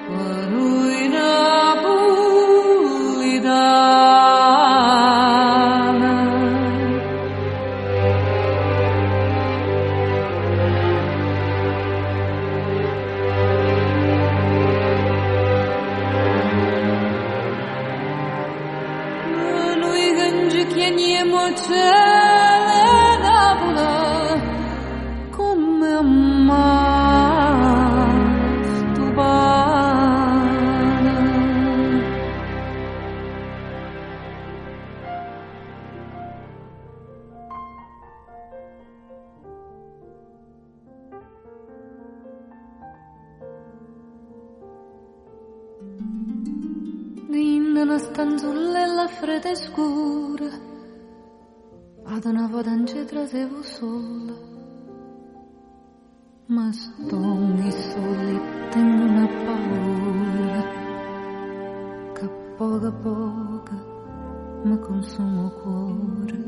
Una stanzullella fredda e scura, ad una volta non ci trasevo sola, ma stoni soli tengo una paura che poco a poco mi consuma il cuore.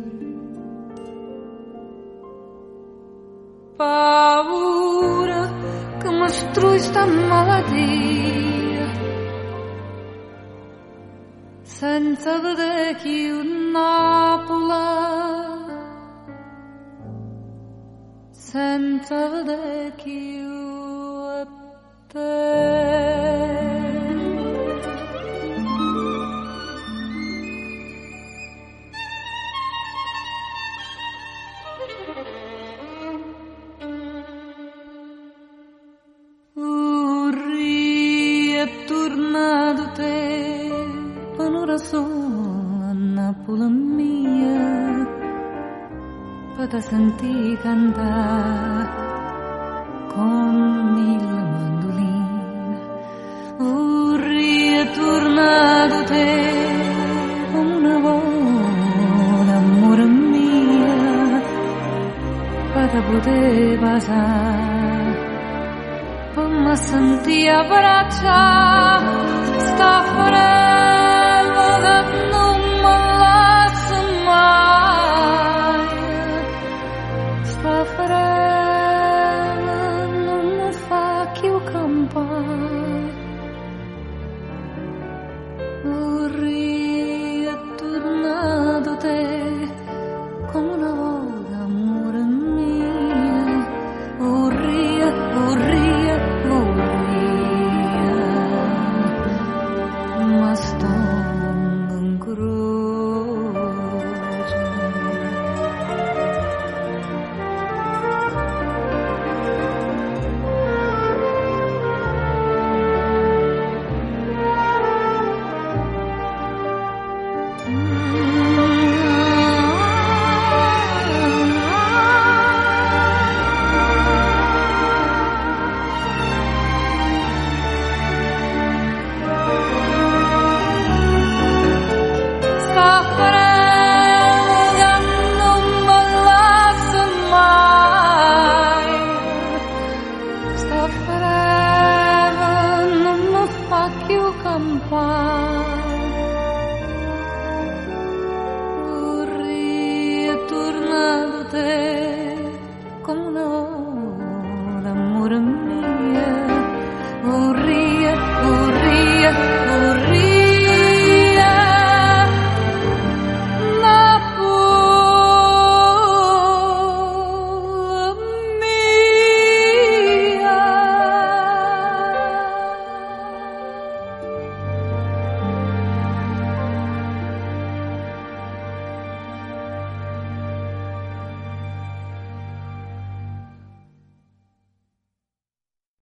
Paura che mi strui sta malattia, senza vedere più Napoli, senza vedere più a te. Urri è tornato te, un'ora sola a Napoli mia, per te sentire cantare con mille mandoline. Urri è tornato te, una volta amore mia, per te poter passare, per me sentire abbracciare sta forella da